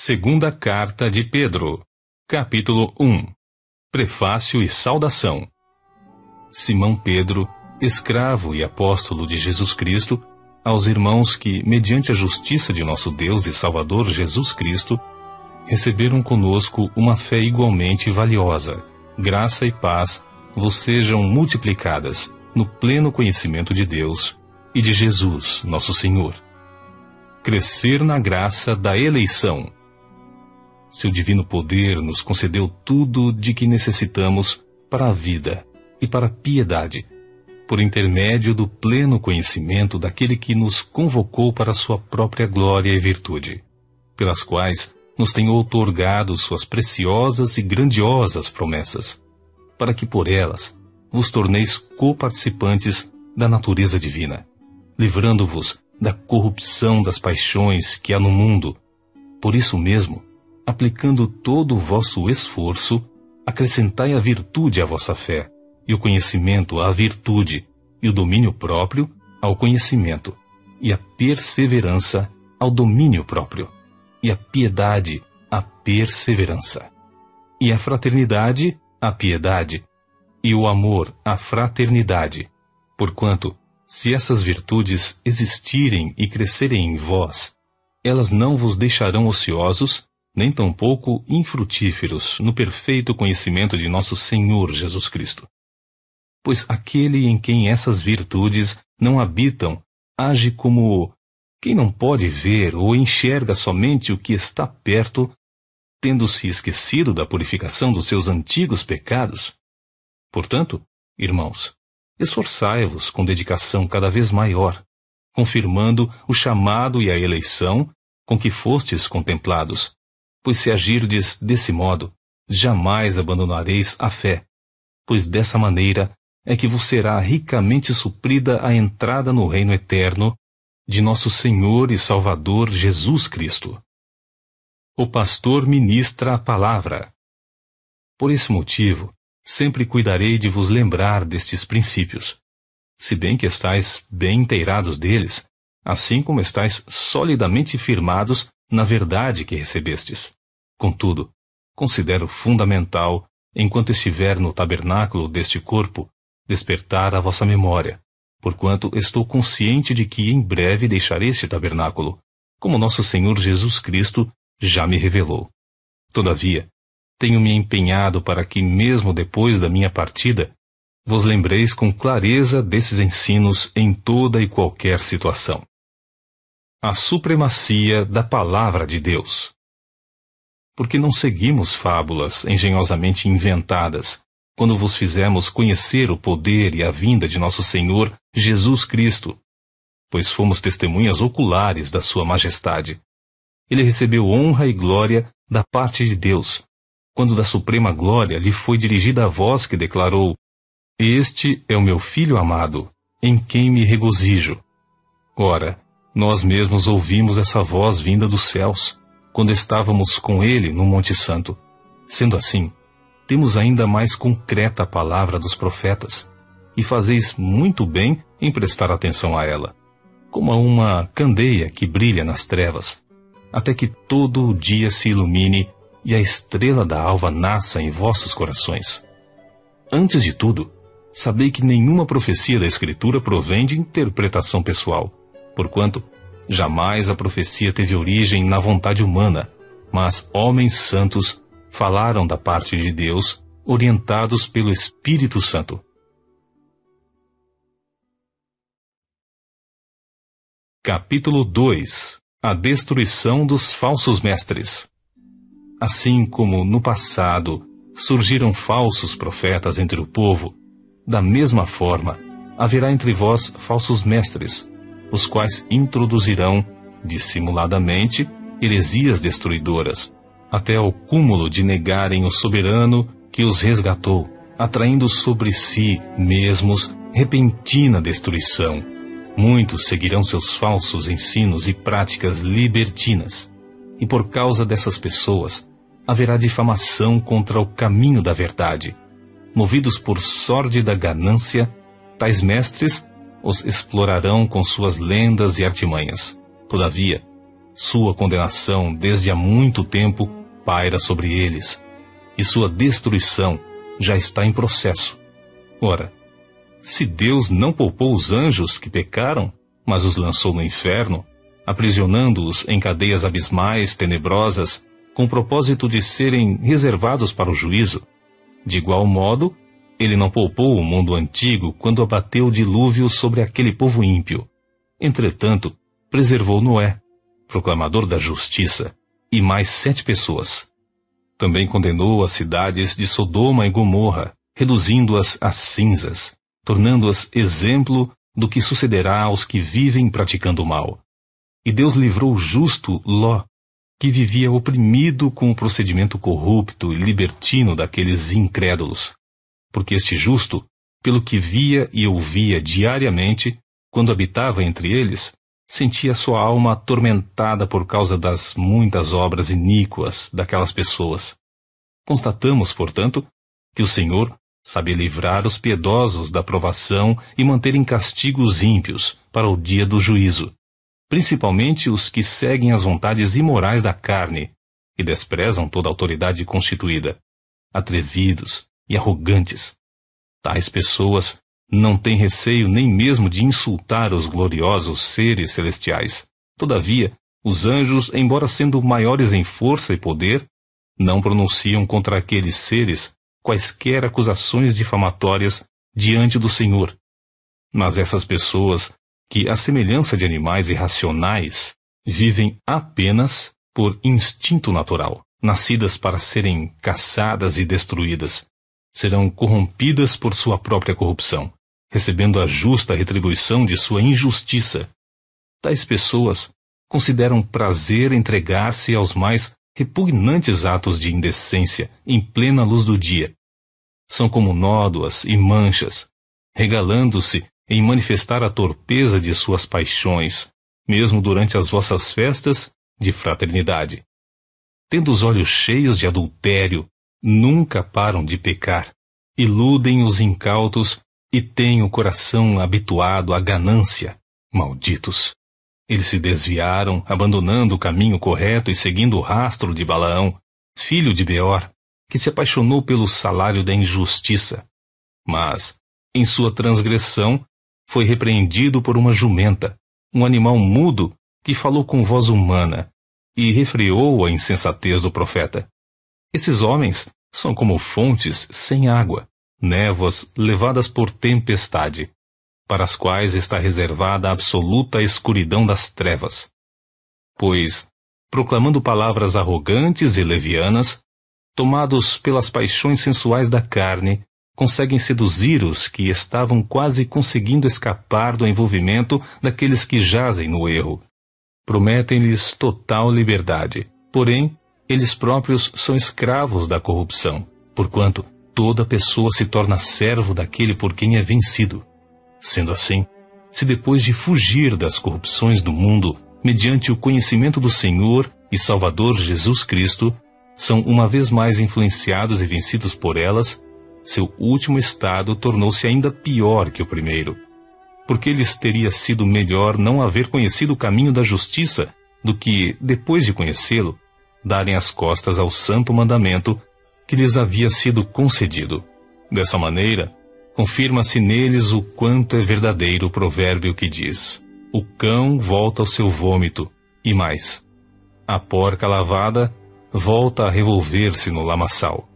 Segunda Carta de Pedro, capítulo 1. Prefácio e saudação. Simão Pedro, escravo e apóstolo de Jesus Cristo, aos irmãos que, mediante a justiça de nosso Deus e Salvador Jesus Cristo, receberam conosco uma fé igualmente valiosa, graça e paz vos sejam multiplicadas no pleno conhecimento de Deus e de Jesus, nosso Senhor. Crescer na graça da eleição. Seu divino poder nos concedeu tudo de que necessitamos para a vida e para a piedade, por intermédio do pleno conhecimento daquele que nos convocou para a sua própria glória e virtude, pelas quais nos tem outorgado suas preciosas e grandiosas promessas, para que por elas vos torneis coparticipantes da natureza divina, livrando-vos da corrupção das paixões que há no mundo. Por isso mesmo, aplicando todo o vosso esforço, acrescentai a virtude à vossa fé, e o conhecimento à virtude, e o domínio próprio ao conhecimento, e a perseverança ao domínio próprio, e a piedade à perseverança, e a fraternidade à piedade, e o amor à fraternidade, porquanto, se essas virtudes existirem e crescerem em vós, elas não vos deixarão ociosos, nem tampouco infrutíferos no perfeito conhecimento de nosso Senhor Jesus Cristo. Pois aquele em quem essas virtudes não habitam, age como quem não pode ver ou enxerga somente o que está perto, tendo-se esquecido da purificação dos seus antigos pecados. Portanto, irmãos, esforçai-vos com dedicação cada vez maior, confirmando o chamado e a eleição com que fostes contemplados, pois se agirdes desse modo, jamais abandonareis a fé, pois dessa maneira é que vos será ricamente suprida a entrada no reino eterno de nosso Senhor e Salvador Jesus Cristo. O pastor ministra a palavra. Por esse motivo, sempre cuidarei de vos lembrar destes princípios, se bem que estáis bem inteirados deles, assim como estáis solidamente firmados na verdade que recebestes. Contudo, considero fundamental, enquanto estiver no tabernáculo deste corpo, despertar a vossa memória, porquanto estou consciente de que em breve deixarei este tabernáculo, como nosso Senhor Jesus Cristo já me revelou. Todavia, tenho-me empenhado para que, mesmo depois da minha partida, vos lembreis com clareza desses ensinos em toda e qualquer situação. A supremacia da Palavra de Deus. Porque não seguimos fábulas engenhosamente inventadas, quando vos fizemos conhecer o poder e a vinda de nosso Senhor Jesus Cristo, pois fomos testemunhas oculares da sua majestade. Ele recebeu honra e glória da parte de Deus, quando da suprema glória lhe foi dirigida a voz que declarou: Este é o meu Filho amado, em quem me regozijo. Ora, nós mesmos ouvimos essa voz vinda dos céus, quando estávamos com ele no Monte Santo. Sendo assim, temos ainda mais concreta a palavra dos profetas, e fazeis muito bem em prestar atenção a ela, como a uma candeia que brilha nas trevas, até que todo o dia se ilumine e a estrela da alva nasça em vossos corações. Antes de tudo, sabei que nenhuma profecia da Escritura provém de interpretação pessoal, porquanto jamais a profecia teve origem na vontade humana, mas homens santos falaram da parte de Deus, orientados pelo Espírito Santo. Capítulo 2. A destruição dos falsos mestres. Assim como no passado surgiram falsos profetas entre o povo, da mesma forma haverá entre vós falsos mestres, os quais introduzirão, dissimuladamente, heresias destruidoras, até ao cúmulo de negarem o soberano que os resgatou, atraindo sobre si mesmos repentina destruição. Muitos seguirão seus falsos ensinos e práticas libertinas, e por causa dessas pessoas haverá difamação contra o caminho da verdade. Movidos por sórdida ganância, tais mestres os explorarão com suas lendas e artimanhas. Todavia, Sua condenação, desde há muito tempo, paira sobre eles, e sua destruição já está em processo. Ora, se Deus não poupou os anjos que pecaram, mas os lançou no inferno, aprisionando-os em cadeias abismais, tenebrosas, com o propósito de serem reservados para o juízo, de igual modo, ele não poupou o mundo antigo quando abateu o dilúvio sobre aquele povo ímpio. Entretanto, preservou Noé, proclamador da justiça, e mais 7 pessoas. Também condenou as cidades de Sodoma e Gomorra, reduzindo-as a cinzas, tornando-as exemplo do que sucederá aos que vivem praticando o mal. E Deus livrou o justo Ló, que vivia oprimido com o procedimento corrupto e libertino daqueles incrédulos. Porque este justo, pelo que via e ouvia diariamente, quando habitava entre eles, sentia sua alma atormentada por causa das muitas obras iníquas daquelas pessoas. Constatamos, portanto, que o Senhor sabe livrar os piedosos da provação e manter em castigo os ímpios para o dia do juízo, principalmente os que seguem as vontades imorais da carne e desprezam toda a autoridade constituída, atrevidos e arrogantes. Tais pessoas não têm receio nem mesmo de insultar os gloriosos seres celestiais. Todavia, os anjos, embora sendo maiores em força e poder, não pronunciam contra aqueles seres quaisquer acusações difamatórias diante do Senhor. Mas essas pessoas, que, à semelhança de animais irracionais, vivem apenas por instinto natural, nascidas para serem caçadas e destruídas, serão corrompidas por sua própria corrupção, recebendo a justa retribuição de sua injustiça. Tais pessoas consideram prazer entregar-se aos mais repugnantes atos de indecência em plena luz do dia. São como nódoas e manchas, regalando-se em manifestar a torpeza de suas paixões, mesmo durante as vossas festas de fraternidade. Tendo os olhos cheios de adultério, nunca param de pecar, iludem os incautos e têm o coração habituado à ganância. Malditos! Eles se desviaram, abandonando o caminho correto e seguindo o rastro de Balaão, filho de Beor, que se apaixonou pelo salário da injustiça. Mas, em sua transgressão, foi repreendido por uma jumenta, um animal mudo que falou com voz humana, e refreou a insensatez do profeta. Esses homens são como fontes sem água, névoas levadas por tempestade, para as quais está reservada a absoluta escuridão das trevas. Pois, proclamando palavras arrogantes e levianas, tomados pelas paixões sensuais da carne, conseguem seduzir os que estavam quase conseguindo escapar do envolvimento daqueles que jazem no erro. Prometem-lhes total liberdade, porém, eles próprios são escravos da corrupção, porquanto toda pessoa se torna servo daquele por quem é vencido. Sendo assim, se depois de fugir das corrupções do mundo, mediante o conhecimento do Senhor e Salvador Jesus Cristo, são uma vez mais influenciados e vencidos por elas, seu último estado tornou-se ainda pior que o primeiro, porque lhes teria sido melhor não haver conhecido o caminho da justiça do que, depois de conhecê-lo, darem as costas ao santo mandamento que lhes havia sido concedido. Dessa maneira, confirma-se neles o quanto é verdadeiro o provérbio que diz: o cão volta ao seu vômito, e mais, a porca lavada volta a revolver-se no lamaçal.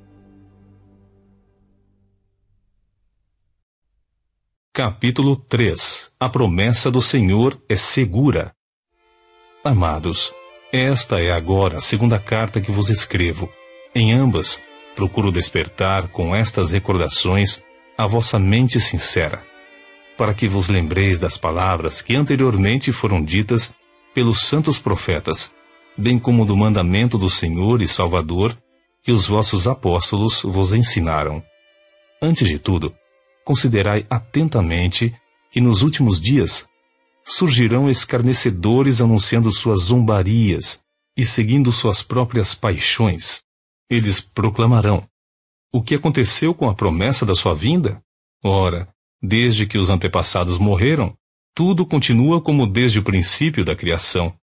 Capítulo 3. A promessa do Senhor é segura. Amados, esta é agora a segunda carta que vos escrevo. Em ambas, procuro despertar com estas recordações a vossa mente sincera, para que vos lembreis das palavras que anteriormente foram ditas pelos santos profetas, bem como do mandamento do Senhor e Salvador que os vossos apóstolos vos ensinaram. Antes de tudo, considerai atentamente que nos últimos dias surgirão escarnecedores anunciando suas zombarias e seguindo suas próprias paixões. Eles proclamarão: o que aconteceu com a promessa da sua vinda? Ora, desde que os antepassados morreram, tudo continua como desde o princípio da criação.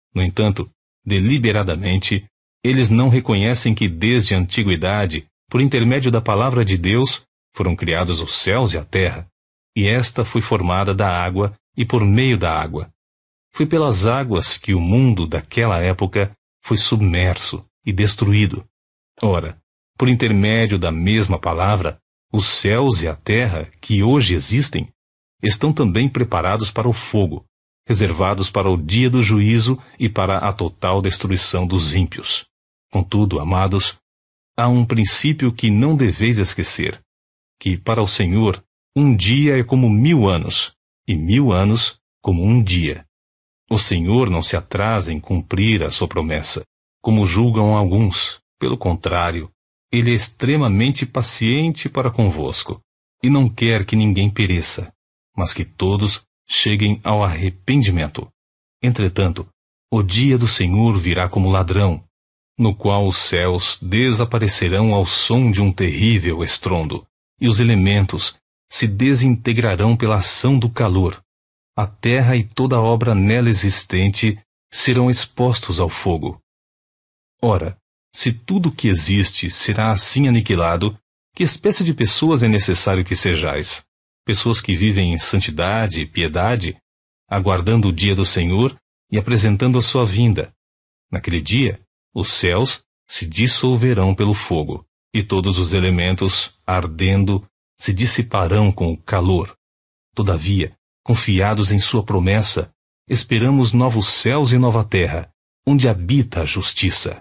No entanto, deliberadamente, eles não reconhecem que desde a antiguidade, por intermédio da palavra de Deus, foram criados os céus e a terra, e esta foi formada da água e por meio da água. Foi pelas águas que o mundo daquela época foi submerso e destruído. Ora, por intermédio da mesma palavra, os céus e a terra, que hoje existem, estão também preparados para o fogo, reservados para o dia do juízo e para a total destruição dos ímpios. Contudo, amados, há um princípio que não deveis esquecer, que para o Senhor um dia é como 1000 anos, e 1000 anos como um dia. O Senhor não se atrasa em cumprir a sua promessa, como julgam alguns. Pelo contrário, Ele é extremamente paciente para convosco, e não quer que ninguém pereça, mas que todos cheguem ao arrependimento. Entretanto, o dia do Senhor virá como ladrão, no qual os céus desaparecerão ao som de um terrível estrondo, e os elementos se desintegrarão pela ação do calor. A terra e toda a obra nela existente serão expostos ao fogo. Ora, se tudo o que existe será assim aniquilado, que espécie de pessoas é necessário que sejais? Pessoas que vivem em santidade e piedade, aguardando o dia do Senhor e apresentando a sua vinda. Naquele dia, os céus se dissolverão pelo fogo, e todos os elementos, ardendo, se dissiparão com o calor. Todavia, confiados em sua promessa, esperamos novos céus e nova terra, onde habita a justiça.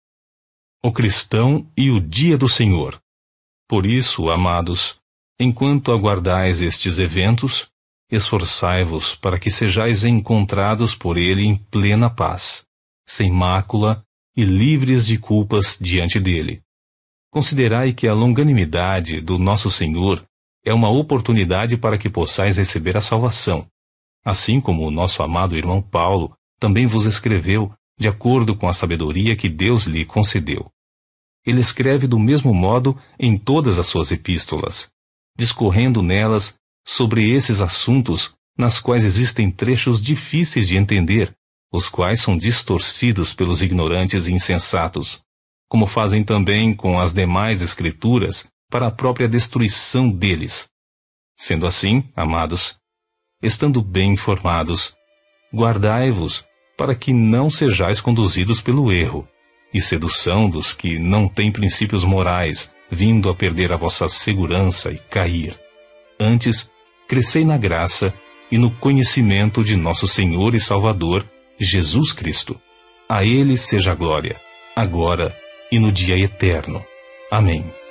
O cristão e o dia do Senhor. Por isso, amados, enquanto aguardais estes eventos, esforçai-vos para que sejais encontrados por Ele em plena paz, sem mácula e livres de culpas diante dele. Considerai que a longanimidade do nosso Senhor é uma oportunidade para que possais receber a salvação, assim como o nosso amado irmão Paulo também vos escreveu de acordo com a sabedoria que Deus lhe concedeu. Ele escreve do mesmo modo em todas as suas epístolas, discorrendo nelas sobre esses assuntos nas quais existem trechos difíceis de entender, os quais são distorcidos pelos ignorantes e insensatos, como fazem também com as demais escrituras para a própria destruição deles. Sendo assim, amados, estando bem informados, guardai-vos para que não sejais conduzidos pelo erro e sedução dos que não têm princípios morais, vindo a perder a vossa segurança e cair. Antes, crescei na graça e no conhecimento de nosso Senhor e Salvador, Jesus Cristo. A Ele seja a glória, agora e no dia eterno. Amém.